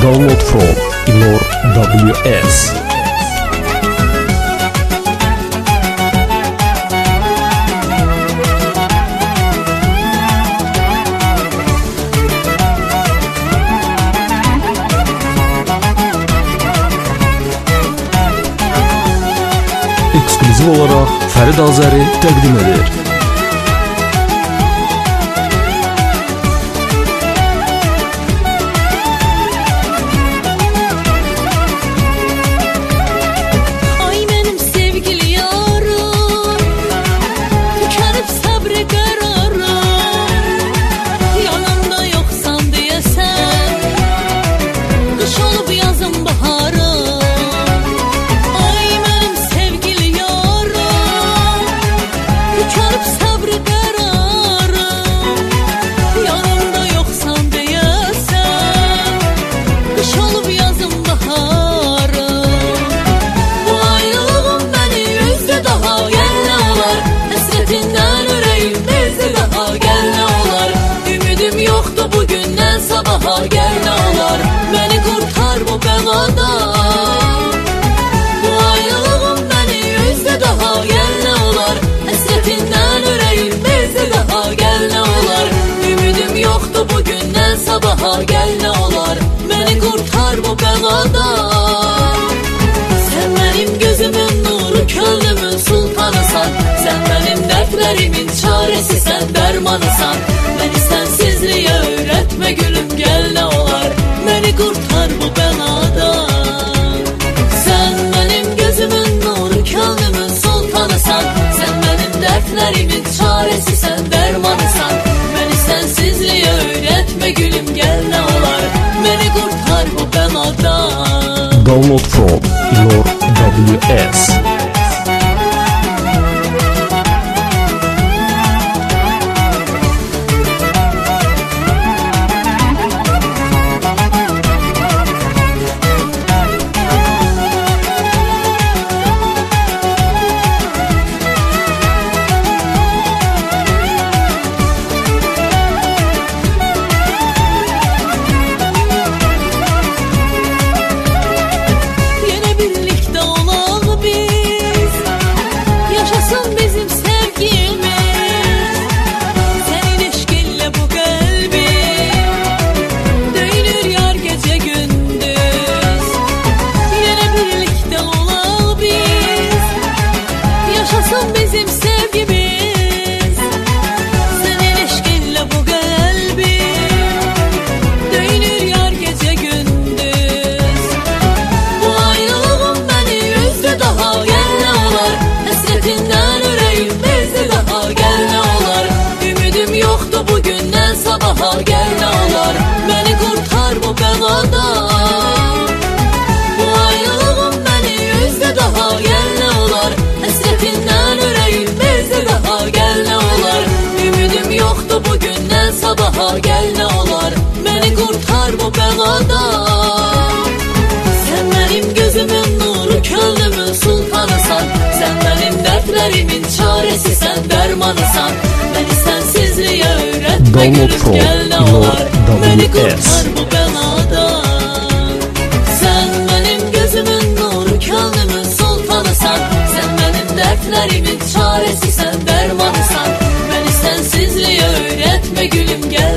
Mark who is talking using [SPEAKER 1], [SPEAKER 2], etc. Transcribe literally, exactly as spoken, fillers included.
[SPEAKER 1] Download from Ilor W S. Ekskluziv olarak Ferid Azeri təqdim edir.
[SPEAKER 2] Gel ne olar, beni kurtar bu beladan. Bu ayrılığım beni üzdü daha. Gel ne olar, hasretinden yüreğim bezdi daha. Gel ne olar, ümidim yoktu bugünden sabaha. Gel ne olar, beni kurtar bu beladan. Sen benim gözümün nuru, könlümün sultanısan. Sen benim dertlerimin çaresi, sen dermanısan. Beni sensizliğe öğretme gülüm. Gel ne olar, beni kurtar bu beladan. Sen benim gözümün nuru, könlümün sultanısan. Sen benim dertlerimin çaresi, sen dermanısan. Beni sensizliğe öğretme gülüm. Gel ne olar, beni kurtar bu beladan.
[SPEAKER 1] Download from Ilor W S.
[SPEAKER 2] Gel ne olar, beni kurtar bu beladan. Bu ayrılığım beni üzdü daha. Gel ne olar, hasretinden yüreğim bezdi daha. Gel ne olar, ümidim yoktu bugünden sabaha. Gel ne olar, beni kurtar bu beladan. Sen benim gözümün nuru, könlümün sultanısan. Sen benim dertlerimin çaresi, sen dermanısan. Beni sensizliğe öğretme gülüm. Gel ne olar, beni kurtar bu beladan. Sen benim gözümün nuru, könlümün sultanısan. Sen benim dertlerimin çaresi, sen dermanısan. Beni sensizliğe öğretme gülüm. Gel